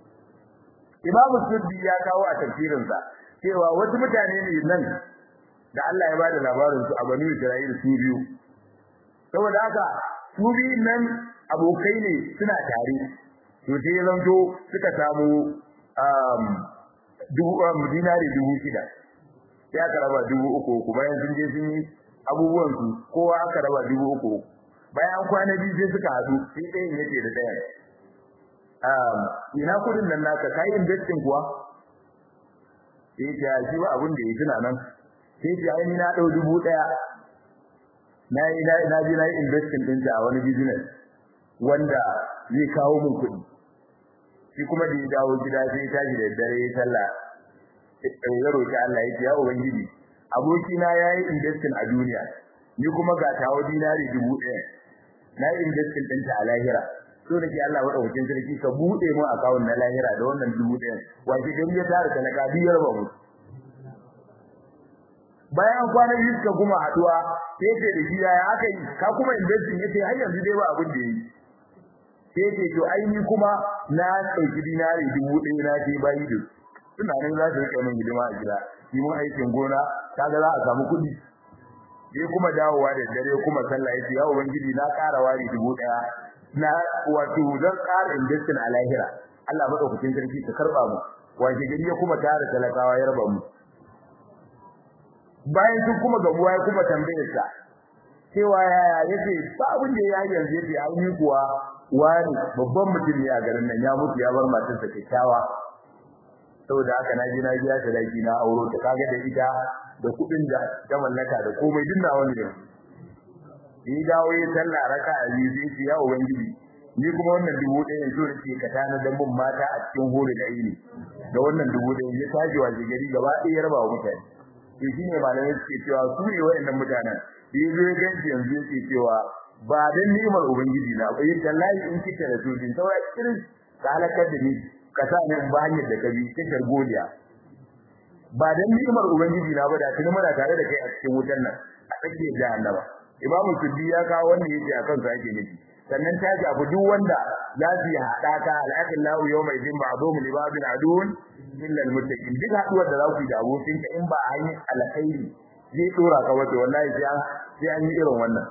Imam Suddi ya kawo a tafsirinsa cewa wasu mutane ne nan da Allah ya bada labarin su a banu Isra'ila su biyu saboda haka su biyun nan abokai ne suna tare to sai ya zanto suka samu um dubu um, dinari dubu shida sai aka raba dubu uku uku bayan sun je sun yi abubuwan su kowa aka raba dubu uku uku bayan kwana biyu sai suka haɗu sai ɗayan yake da ɗayan um ina kudin nan naka kai investing kuwa sai ya ji ba abin da yake nan sai ya yi na dau dubu ɗaya na yi na ji na yi investing din a wani business wanda zai kawo min kuɗi shi kuma da ya dawo gida sai ya tashi da dare ya sallah ya roki Allah ya ce ya ubangiji aboki na yayi investing a duniya ni kuma ga tawo dinari dubu ɗaya na yi investing din ta a lahira so nake Allah madaukakin sarki ka bude mu account na lahira da wannan dubu ɗaya wace gari ya tare talaka biyar ba mu bayan kwana biyu suka kuma haduwa sai ce da shi ya aka yi ka kuma investing yace har yanzu dai ba abin da yi sai ce to ai ni kuma na dauki dinari dubu ɗaya na je bayi da suna nan za su rike min hidima a gida yi mun aikin gona kaga za a samu kuɗi sai kuma dawowa da dare kuma sallah yace ya ubangiji na ƙara wari dubu ɗaya na wato zan ƙara investing a lahira Allah madaukakin sarki ka karba mu wace gari ya kuma tare talakawa ya raba mu bayan sun kuma gabuwa ya kuma tambayar sa cewa yaya yace ba abin da ya yi yanzu yace ai ni kuwa wani babban mutum ne a garin nan ya mutu ya bar matarsa kyakkyawa saboda haka na ji na ji ta laki na auro ta kaga da ita da kudin da ta mallaka da komai dinna wani da ni dawo ya sallah raka'a biyu sai ya ubangiji ni kuma wannan dubu ɗaya yanzu da ke katana dan mun mata a cikin hore da ini da wannan dubu ɗaya ya taji wa gari gaba ɗaya ya raba wa mutane to shine malamai suke cewa su ne wayannan mutanen yanzu ya ganci yanzu yake cewa ba dan ni'imar ubangiji na ba yadda lahi in kike da tudin saura kirin ka halakar da ni ka sa ni ba hanyar da kabi kike godiya ba dan ni'imar ubangiji na ba da tuni muna tare da kai a cikin wutar nan a tsakiyar jahannama imamu suddi ya kawo wanda yake akan sa yake nufi sannan ta ji abu duk wanda za su yi hadaka al-aqillahu yawma idin ba'dhum li ba'din adun illa al-muttaqin duk haduwar da za ku yi da abokin ka in ba a yi alkhairi zai dora ka wato wallahi sai an sai an yi irin wannan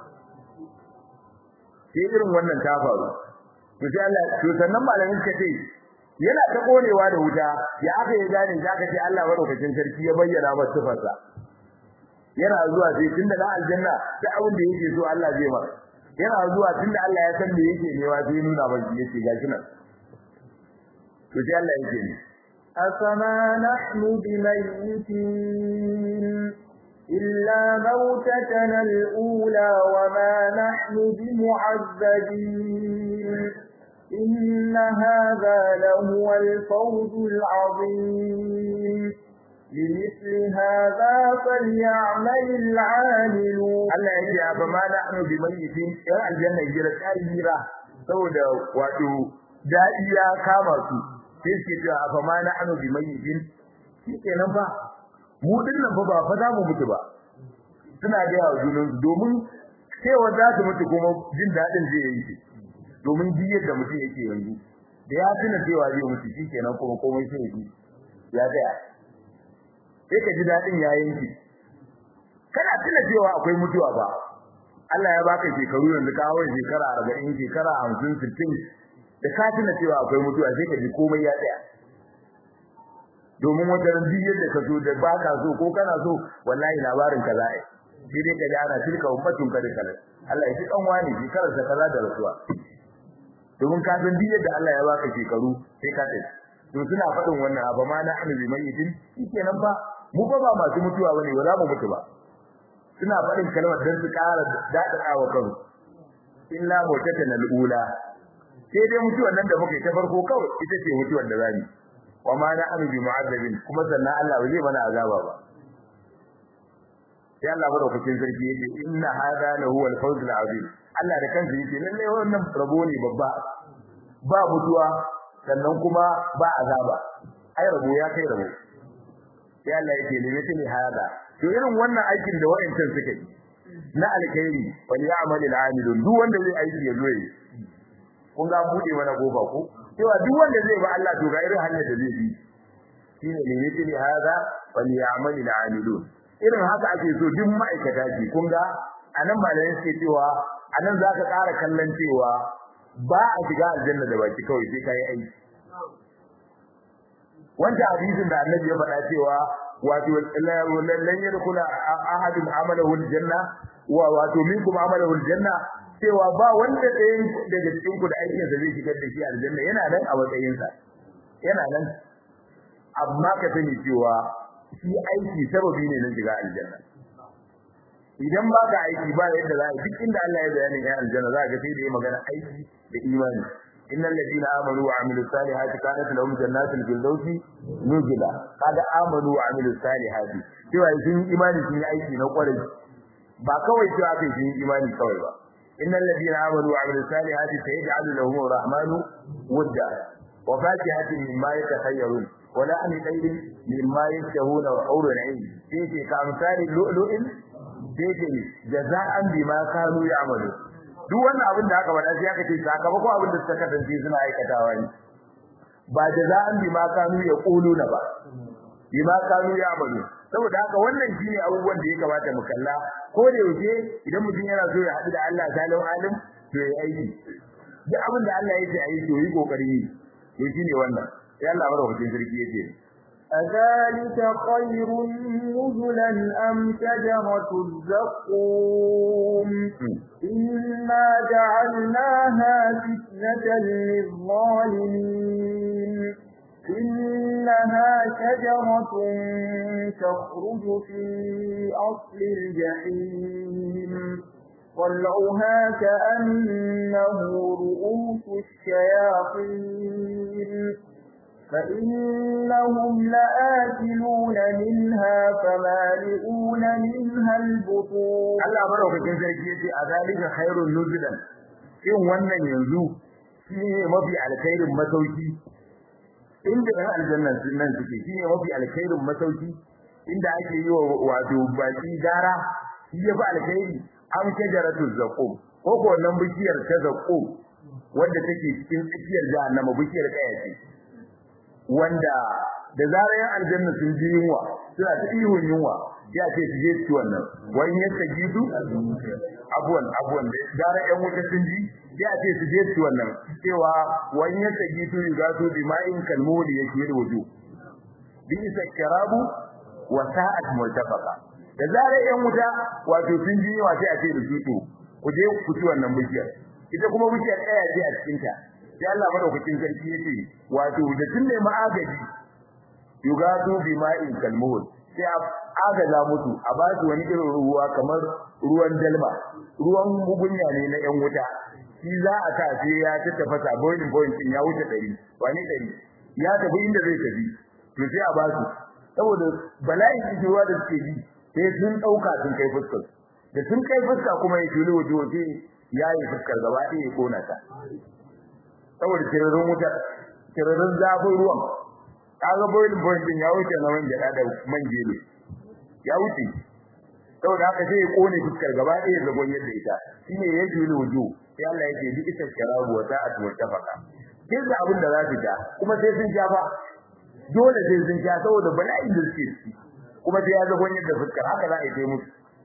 sai irin wannan ta faru to sai Allah to sannan malamin ka ce yana ta konewa da wuta ya aka yi gane za ka ce Allah madaukakin sarki ya bayyana masa sifarsa yana zuwa sai tunda da aljanna da abin da yake so Allah zai masa yana zuwa tunda Allah ya san me yake newa sai nuna ba shi yake gashi nan to sai Allah yake ni afama nahnu bimayyitin illa mautatana al-ula wa ma nahnu bimu'azzabin inna hadha lahu al-fawz al-'azim لمثل هذا فليعمل العاملون Allah yake aba ma nahnu bimayyitin ya aljanna jira tsira saboda wato dadi ya kama su sai suke cewa aba ma nahnu bimayyitin shikenan fa mu dinnan fa ba fa za mu mutu ba suna ga yawa junan domin cewa za su mutu kuma jin dadin zai yi shi domin jiyar da mutum yake yanzu da ya tuna cewa zai mutu shikenan kuma komai sai yi ya tsaya sai ka ji dadin yayin ki kana tuna cewa akwai mutuwa ba Allah ya baka shekaru yanzu ka hawo shekara arba'in shekara hamsin sittin da ka tuna cewa akwai mutuwa sai ka ji komai ya tsaya domin wata ran yadda ka so da baka so ko kana so wallahi labarin kaza ai sai dai ka ji ana tilka ummatun kada kala Allah ya ji dan wani shekarar sa kaza da rasuwa domin ka san yadda Allah ya baka shekaru sai ka tafi to suna faɗin wannan abu ma na ahli mayyitin shikenan ba mu ba ba masu mutuwa bane ba za mu mutu ba suna faɗin kalmar dan su ƙara dadadawa kansu illa mutatan al-ula sai dai mutuwar nan da muke ta farko kawai ita ce mutuwar da zamu wa ma na ahli mu'azzabin kuma sannan Allah ba zai mana azaba ba sai Allah madaukakin sarki yake inna hadha lahu al-fawz al-azim Allah da kansa yake lalle wannan rabo ne babba ba mutuwa sannan kuma ba azaba ai rabo ya kai rabo sai Allah yake ne mutune hada to irin wannan aikin da wayancan suka yi na alkhairi wal ya'mal al-amilun duk wanda zai aiki ya zoye kun ga bude mana goba ko cewa duk wanda zai ba Allah to ga irin hanyar da zai bi shine ne mutune hada wal ya'mal al-amilun irin haka ake so duk ma'aikata ce kun ga anan malamin suke cewa anan zaka ƙara kallon cewa ba a shiga aljanna da baki kawai sai kai aiki wanda hadisin da Annabi ya faɗa cewa wato lan yadkhula ahadun amalahu aljanna wa wato minkum amalahu aljanna cewa ba wanda ɗayan daga cikin ku da aikin sa zai shigar da shi aljanna yana nan a matsayin sa yana nan amma ka sani cewa shi aiki sababi ne na shiga aljanna idan ba ka aiki ba yadda za a duk inda Allah ya bayani ya aljanna za ka sai da magana aiki da imani innal ladina amanu wa amilus salihati kanat lahum jannatul firdausi nuzula kaga amanu wa amilus salihati cewa sun imani sun yi aiki na kwarai ba kawai cewa kai sun yi imani kawai ba innal ladina amanu wa amilus salihati sayaj'alu lahum arrahmanu wadda wa fakihatin mimma yatakhayyarun wa la'an qaydin mimma yashahuna wa hurun 'ain sai ka amsali lu'lu'in sai jaza'an bima kanu ya'malu duk wannan abin da aka faɗa sai aka ce sakamako abin da suka kasance suna aikatawa ne ba jaza'an bima kanu yaquluna ba bima kanu ya'malu saboda haka wannan shine abubuwan da ya kamata mu kalla ko da yake idan mutum yana so ya haɗu da Allah salau alim to ya aiki duk abin da Allah yake ayi to yi kokari yi to shine wannan sai Allah madaukakin sarki yake أذلك خير نزلا أم شجرة الزقوم إنا جعلناها فتنة للظالمين إنها شجرة تخرج في أصل الجحيم طلعها كأنه رؤوس الشياطين فإنهم لآكلون منها فمالئون منها البطون Allah madaukakin sarki yace azalika khairun nuzulan shin wannan yanzu shine mafi alkhairin masauki inda ɗan aljanna nan suke shine mafi alkhairin masauki inda ake yi wa wato baki gara shi yafi alkhairi am shajaratu zaqum ko ko wannan bishiyar ta zaqum wanda take cikin tsakiyar jahannama bishiyar kaya ce wanda da zarar yan aljanna sun ji yunwa suna ta ihun yunwa ya ce su je su wannan wani ya saki su abuwan abuwan da zarar yan wuta sun ji ya ce su je su wannan cewa wani ya saki su ga su bi ma'in kalmuli yake da wuju bi sakarabu wa sa'at murtafaqa da zarar yan wuta wato sun ji yunwa sai a ce da su to ku je ku ci wannan bishiyar ita kuma bishiyar ɗaya ce a cikin ta sai Allah madaukakin sarki yace wato da tun ne ma'agaji yugatu bima'in kalmuhul sai agaza mutu a ba su wani irin ruwa kamar ruwan dalma ruwan mugunya ne na yan wuta shi za a ta sai ya tafasa boiling point din ya wuce dari wani dari ya tafi inda zai tafi to sai a ba su saboda bala'in ruwa da suke ji sai sun dauka sun kai fuskar da sun kai fuska kuma ya tuli waje waje yayi fuskar gaba ɗaya ya kona ta saboda tirarin wuta tirarin zafin ruwan kaga boiling point din ya wuce na man gada da man gele ya wuce saboda haka sai ya kone fuskar gaba ɗaya zagon yadda ita shine ya juli wuju sai Allah yake bi isa karabu wa ta'at wa tafaka kin da abin da za su ja kuma sai sun ja ba dole sai sun ja saboda bala'in da suke ciki kuma sai ya zagon yadda fuskar haka za a yi musu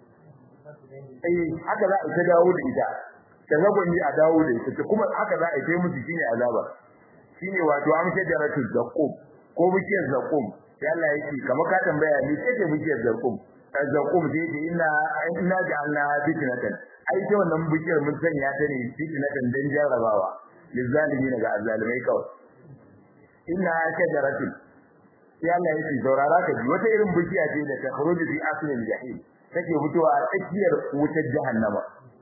eh haka za a ta dawo da ita ta zagon yi a dawo da ita kuma haka za a yi musu shine azaba shine wato amshe jaratul zaqum ko bukiyar zakum sai Allah yake kamar ka tambaya ni ce ce bukiyar zakum zakum sai ce inna inna ja'alna fitnatan ai ce wannan bukiyar mun sanya ta ne fitnatan dan jarabawa lizalimin ga azalimai kawai inna shajaratin sai Allah yake saurara ka ji wata irin bukiya ce da ta khuruju fi aslil jahim take fitowa a tsakiyar wutar jahannama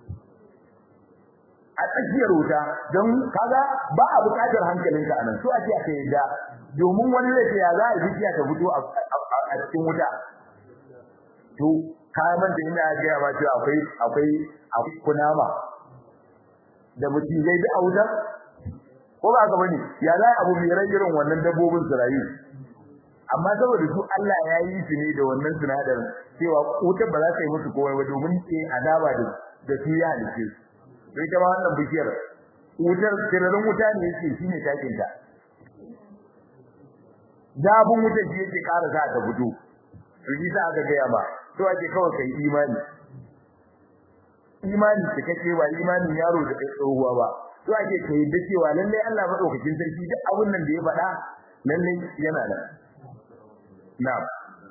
a tsakiyar wuta don kaga ba a buƙatar hankalinka anan so ake aka yadda domin wani zai ya za a jikiya ta fito a cikin wuta to kayan manta ina ga ba cewa akwai akwai akwai kunama da mutum zai bi a wuta ko ba ka bane ya za abu mai ran irin wannan dabbobin su rayu amma saboda su Allah ya yi su ne da wannan sinadarin cewa wutar ba za ta yi musu komai ba domin ce azaba da da su ya halice su sai ta wannan bishiyar wutar tirarin wuta ne yake shine takin ta dabun wuta shi yake ƙara sa ta fito shi sa aka ga ba to ake kawai kai imani imani cikakke ba imanin yaro da kai tsohuwa ba to ake kai da cewa lalle Allah madaukakin sarki duk abun nan da ya faɗa lalle yana da na'am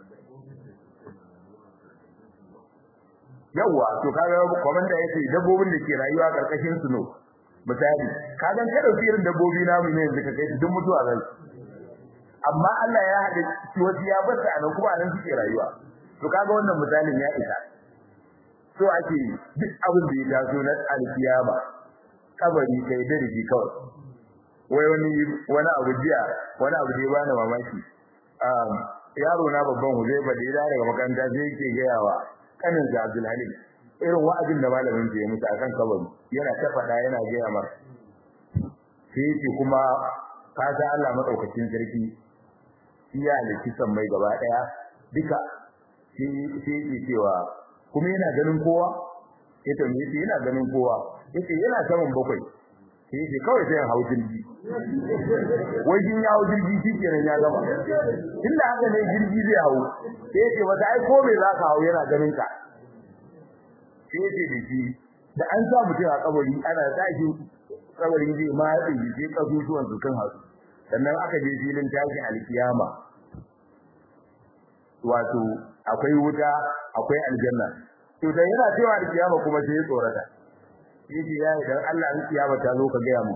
yawa to kaga komanda yace dabbobin da ke rayuwa karkashin su no misali kaga ka dauki irin dabbobi namu ne yanzu ka kai duk mutuwa zan amma Allah ya hada wasu ya bar ta nan kuma anan suke rayuwa to kaga wannan misalin ya isa so ake duk abin da ya taso na alkiyama kabari kai da riji kawai wai wani wani abu jiya wani abu da ya bani mamaki um yaro na babban Huzaifa da ya daga makaranta sai yake gayawa kanin da Abdul Halim irin wa'azin da malamin ya musu akan kabari yana ta fada yana gaya mar sai yake kuma ka ga Allah madaukakin sarki iya likitan mai gaba daya duka shi shi yake cewa kuma yana ganin kowa yace me yake yana ganin kowa yace yana saman bakwai sai yake kawai sai hawo jirgi wajin ya hawo jirgi shikenan ya gama tunda haka ne jirgi zai hawo sai yace wata ai ko me zaka hawo yana ganin ka sai yace dake da an sa mutum a kabari ana tashi kabarin zai ma yi sai kasusuwan su kan hasu sannan aka je filin tashi alkiyama wato akwai wuta akwai aljanna to da yana cewa alkiyama kuma sai ya tsorata yace ya idan Allah in kiyama ta zo ka ga mu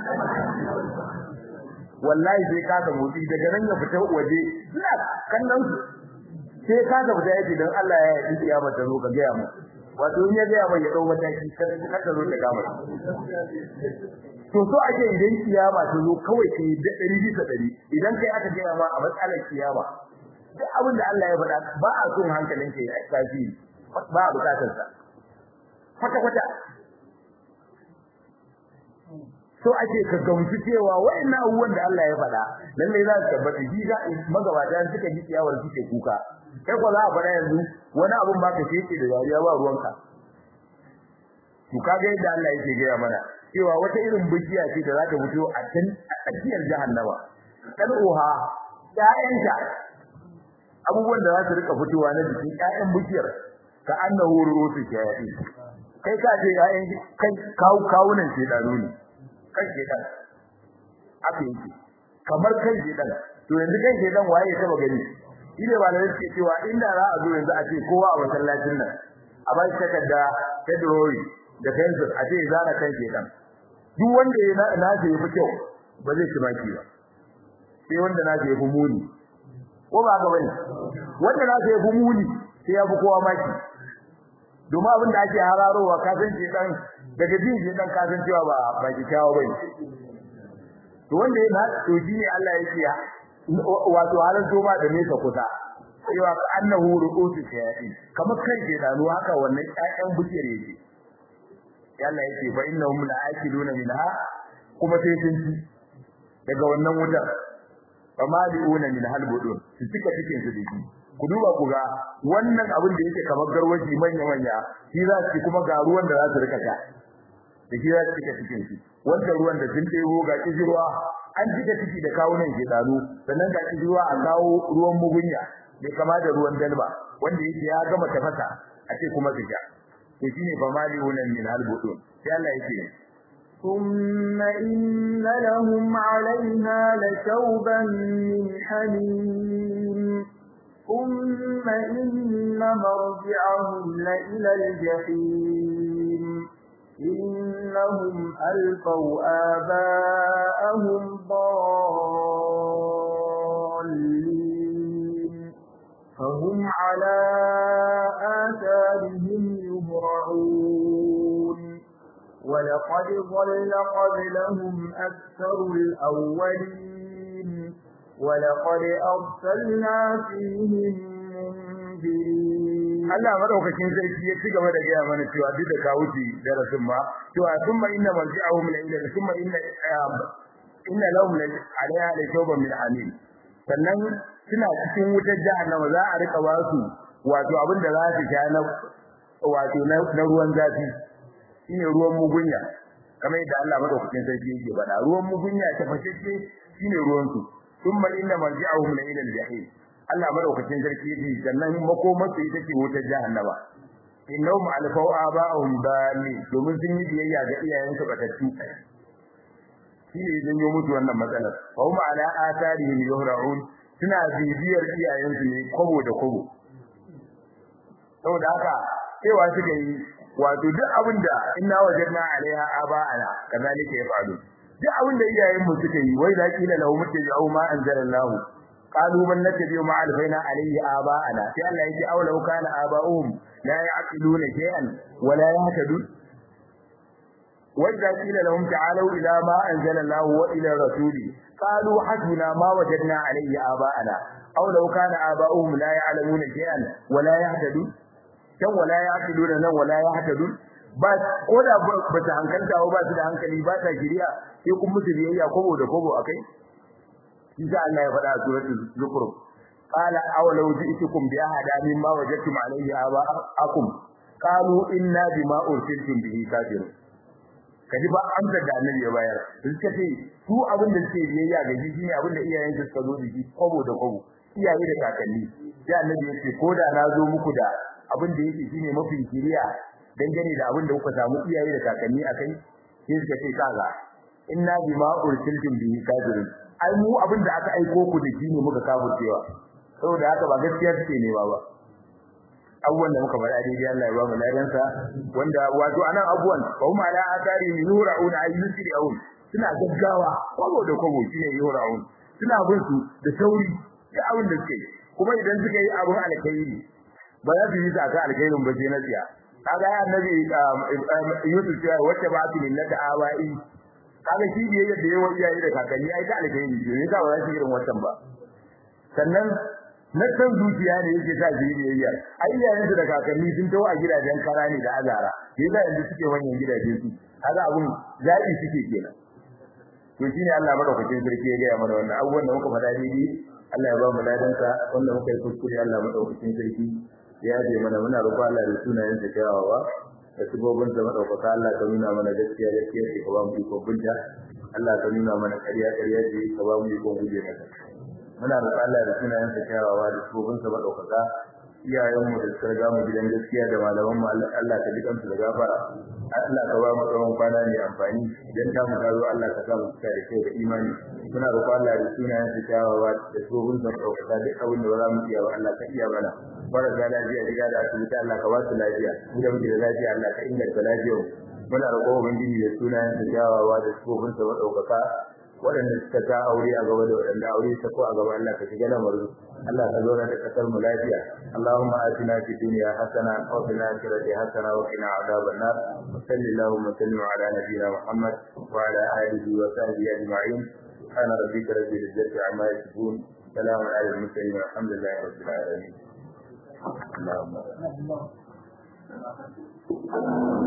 wallahi sai ka ga mutu daga nan ya fita waje ina kallon sai ka ga fita yace dan Allah ya yi kiyama ta zo ka ga mu wato in ya ga mai ya dau mataki kar ka zo ta gama to so ake idan kiyama ta zo kawai kai da dari bisa dari idan kai aka ga ma a matsalar kiyama duk abin da Allah ya faɗa ba a son hankalin kai a tafi ba a bukatar sa kwata kwata so ake ka gamsu cewa wayannan abubuwan da Allah ya faɗa lalle za su tabbata shi ga magabata suka ji kiyawar suke kuka kai ko za a faɗa yanzu wani abun ba ka sheke da dariya ba ruwanka to kaga yadda Allah yake gaya mana cewa wata irin bikiya ce da za ta fito a cikin tsakiyar jahannama kan uha ƴaƴanta abubuwan da za su rika fitowa na jikin ƴaƴan bikiyar ka annahu ru'usu shayatin kai ka ce ƴaƴan kai kawu kawunan shedanu ne kan shedan aka yake kamar kan shedan to yanzu kan shedan waye ya taba gani ile ba da yake cewa inda za a zo yanzu a ce kowa a masallacin nan a ba shi takarda ta drawing da pencil a ce zana kan shedan duk wanda ya na ce yafi kyau ba zai ci maki ba sai wanda na ce yafi muni ko ba ga bane wanda na ce yafi muni sai yafi kowa maki domin abin da ake hararowa ka san shedan daga jin shedan ka san cewa ba ba ki kawo bane to wanda yana to shine Allah yake ya wato halin toma da nesa kusa cewa ka annahu ru'usu shayatin kamar kan shedanu haka wannan ƴaƴan bukiyar yake Allah yake fa innahum la'akiluna minha kuma sai sun ci daga wannan wutar famali'una min halbudun su cika cikin su dake ku duba ku ga wannan abin da yake kamar garwaji manya manya shi za su kuma ga ruwan da za su rika sha da shi za su cika cikin su wanda ruwan da sun ɗebo ga kijirwa an cika ciki da kawunan shedanu sannan ga kijirwa a kawo ruwan mugunya bai kama da ruwan dalba wanda yake ya gama tafasa a ce kuma su sha to shine famali'una min halbudun sai Allah yake ثم إن لهم عليها لشوبا من حميم ثم إن مرجعهم لإلى الجحيم إنهم ألفوا آباءهم ضالين فهم على آثارهم يهرعون ولقد ضل قبلهم أكثر الأولين ولقد أرسلنا فيهم منذرين Allah madaukakin sarki ya ci gaba da gaya mana cewa duk da ka wuce darasin ma cewa thumma inna marji'ahum la ila thumma inna inna lahum alaiha la shawban min hamim sannan suna cikin wutar jahannama za a rika ba su wato abin da za su sha na wato na ruwan zafi shine ruwan mugunya kamar yadda Allah madaukakin sarki yake faɗa ruwan mugunya ta fashe shine ruwan su thumma inna marji'ahum la ila al-jahim Allah madaukakin sarki yace sannan makomarsu ita ce wutar jahannama innahum alfau aba'ahum dali domin sun yi biyayya ga iyayensu batattu shi ne zan yi mutu wannan matsalar fa hum ala atharihim yuhra'un suna bibiyar iyayensu ne kobo da kobo saboda haka cewa suka yi wato duk abinda inna wajadna alaiha aba'ana kazalika yafalu duk abinda iyayen mu suka yi wai da kila lahu mutabi'u ma anzalallahu qalu man natabi'u ma alfaina alaihi aba'ana sai Allah yake aulau kana aba'uhum la ya'qiluna shay'an wa la yahtadun وإذا قيل لهم تعالوا إلى ما أنزل الله وإلى رسوله قالوا حسبنا ما وجدنا عليه آباءنا أو لو كان آباؤهم لا يعلمون شيئا ولا يهتدون كم ولا يعقلون ولا يهتدون بس koda bata hankalta ba su da hankali ba ta shiriya sai kun musu biyayya kobo da kobo akai insha Allah ya faɗa a suratul zukhruf qala aw law ji'tukum bi ahada mimma wajadtum alayhi aba'akum qalu inna bima ursiltum bihi kafirun kaji ba amsar da annabi ya bayar suka ce su abin da suke biyayya ga shi shine abin da iyayen su suka zo da shi kobo da kobo iyaye da kakanni sai annabi ya ce ko da na zo muku da abin da yake shine mafi kiriya dangane da abin da kuka samu iyaye da kakanni akai sai suka ce kaga inna bima ursiltum bihi kafirun ai mu abin da aka aiko ku da shi ne muka kafircewa saboda haka ba gaskiya suke ne ba ba abubuwan da muka faɗa daidai Allah ya ba mu ladansa wanda wato anan abubuwan fa hum ala athari yura'un ay yusri'un suna gaggawa kobo da kobo shine yura'un suna bin su da sauri da abin da suke kuma idan suka yi abin alkhairi ba za su yi ta aka alkhairin ba sai na tsiya kaga ya annabi Yusuf ya wacce ba su millata awai kaga shi biye da yawa iyaye da kakanni ai ta alkhairi ne ka ba za su irin wannan ba sannan na san zuciya ne yake sa biyayya ai iyayen su da kakanni sun tawo a gidajen karani da azara yasa yanzu suke wannan gidaje su kaga abun zabi suke kenan to shine Allah madaukakin sarki ya ga mana wannan abubuwan da muka faɗa daidai Allah ya ba mu ladanka wanda muka yi kuskure Allah madaukakin sarki ya je mana muna roƙo Allah da sunayen sa kyawawa da sabobin sa madaukaka Allah ka nuna mana gaskiya gaskiya ce ka ba mu iko bunta Allah ka nuna mana ƙarya ƙarya ce ka ba mu iko guje mata muna roƙon Allah da sunayen sa kyawawa da sabobin sa madaukaka iyayen mu da suka ga mu gidan gaskiya da malaman mu Allah ka jikan su da gafara Allah ka ba mu tsawon kwana ne amfani idan ta mu garo Allah ka sa mu cika da kai da imani muna roƙon Allah da sunayen sa kyawawa da sabobin sa madaukaka duk abin da ba za mu iya ba Allah ka iya mana bara da lafiya diga da asibiti Allah ka ba su lafiya mu da muke da lafiya Allah ka inganta lafiyar muna roƙon ubangiji da sunayen sa kyawawa da sabobin sa madaukaka waɗanda suka ta aure a gaba da waɗanda aure ta ko a gaba Allah ka shiga lamarin Allah ka zauna da kasar mu lafiya Allahumma atina fid dunya hasana wa fil akhirati hasana wa qina adhaban nar sallallahu wa sallim ala nabiyyina Muhammad wa ala alihi wa sahbihi ajma'in subhana rabbika rabbil izzati amma yasifun salamun ala al mursalin walhamdulillahi rabbil alamin Allahumma